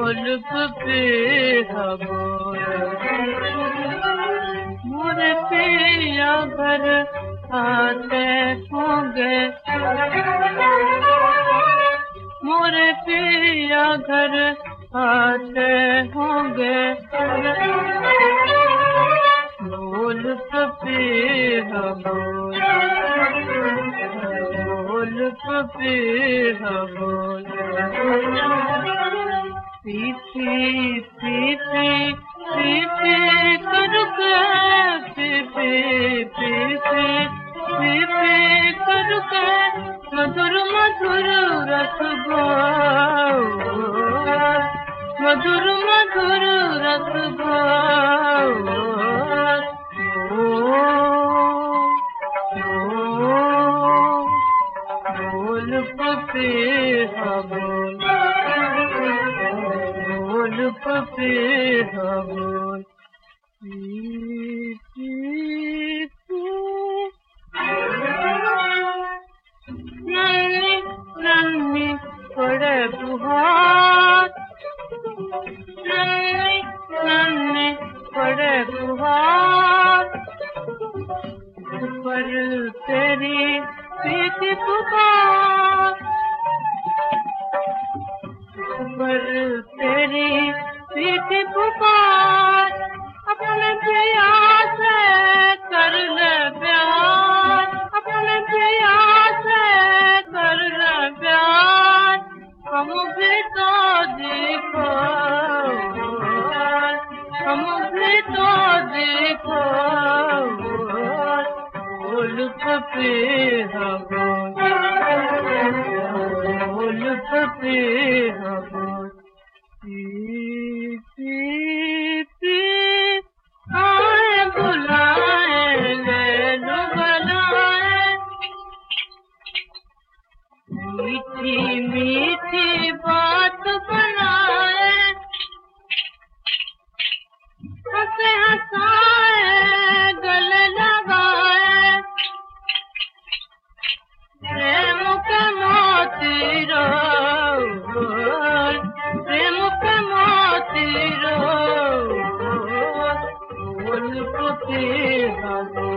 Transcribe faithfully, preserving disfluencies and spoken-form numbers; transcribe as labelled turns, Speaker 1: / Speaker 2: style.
Speaker 1: जुल्फ पे हबोल मोरे पिया घर आते होंगे मोरे पिया घर आते होंगे जुल्फ पे हबोल जुल्फ पे हबोल पीछे पीछे पीछे करके पीछे पीछे पीछे करके मधुर मधुर रस गाओ मधुर मधुर रस गाओ जुल्फ पे हबोल जुल्फ पे हबोल नन्ही नन्ही पड़े फुहार नन्ही नन्ही पड़े फुहार पर तेरी पीती पुकार पर तेरी पीती पुकार अपने पिया से कर ले प्यार अपने पिया से कर ले प्यार हम भी तो देखो हम भी तो देखो जुल्फ पे हबोल जुल्फ पे हबोल आए बुलाए ले लो बुलाए मीठी मीठी बात बनाए हंसे हंसाए गले लगाए प्रेम के मोती रोल प्रेम के मोती रोल जुल्फ पे हबोल